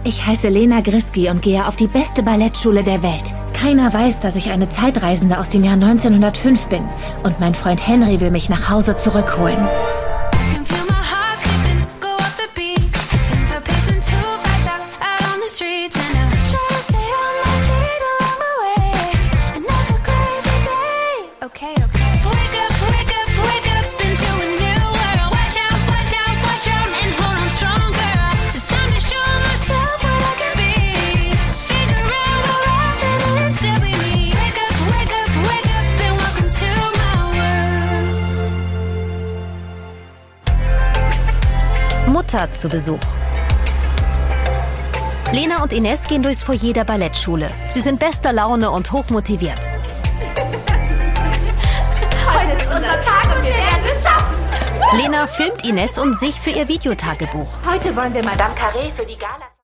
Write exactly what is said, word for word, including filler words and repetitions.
Ich heiße Lena Griski und gehe auf die beste Ballettschule der Welt. Keiner weiß, dass ich eine Zeitreisende aus dem Jahr neunzehnhundertfünf bin. Und mein Freund Henry will mich nach Hause zurückholen. Mutter zu Besuch. Lena und Ines gehen durchs Foyer der Ballettschule. Sie sind bester Laune und hochmotiviert. Heute ist unser Tag und wir werden es schaffen. Lena filmt Ines und sich für ihr Videotagebuch. Heute wollen wir Madame Carré für die Gala...